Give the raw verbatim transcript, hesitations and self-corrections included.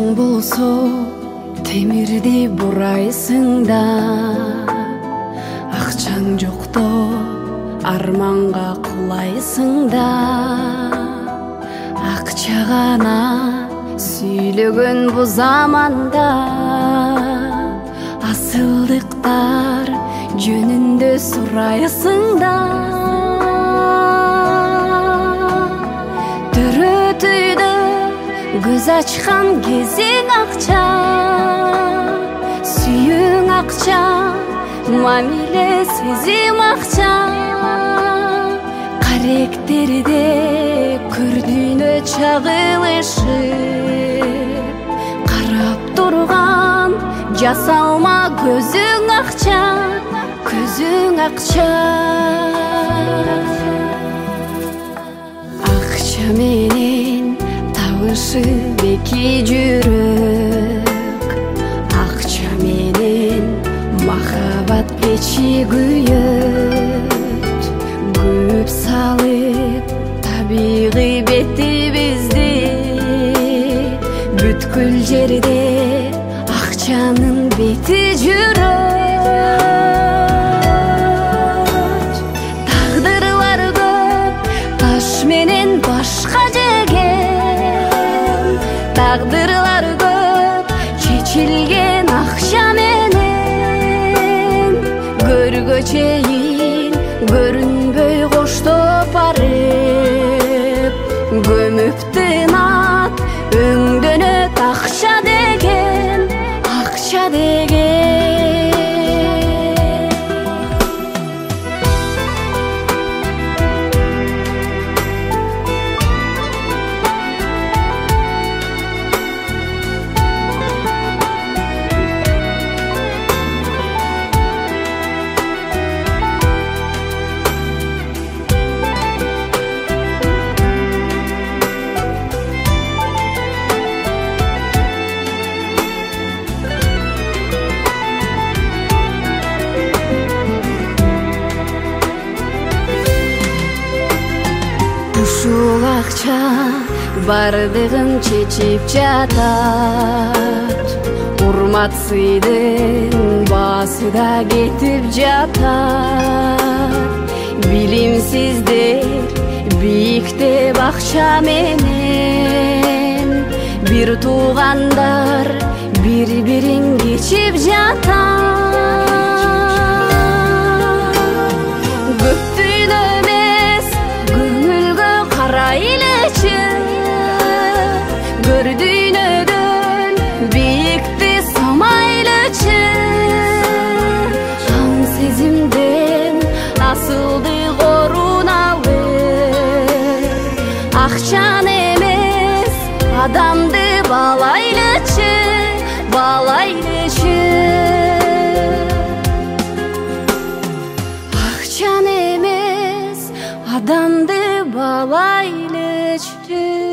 болсо темирди бурайсың да, акчаң жокто арманга кулайсың да. Акча гана сүйлөгөн бу заманда, асылдыктар жөнүндө сурайсың да. Төрөтүйдө көз ачкан кезиң акча, сүйүүң акча, мамиле сезим акча. Каректерде көрдүнө чагылышып, карап турган жасалма көзүң акча, көзүң акча. Акча менен табышып эки жүрөк, акча менен махабат печи күйөт. Көп салып табигый бетибизди, бүткүл жерде акчанын бети жүрөт. Тагдырлар көп таш менен башка жеген, тагдырлар көп чечилген акча менен. Көргө чейин көрүнбөй коштоп барып, көмүп тынат өңдөнөт акча деген, акча деген. Ушул акча бардыгын чечип жатат, урмат сыйдын баасы да кетип жатат. Билимсиздер бийиктеп акча менен, бир туугандар бири-бирин кечип жатат. Көптүн эмес көңүлгө карайлычы, көрдүйнөдөн бийикти самайлычы. Ан сезимден асылды корун алып, акчан эмес адамды балайлычы, балайлычы. Акчан эмес адамды балайлычы.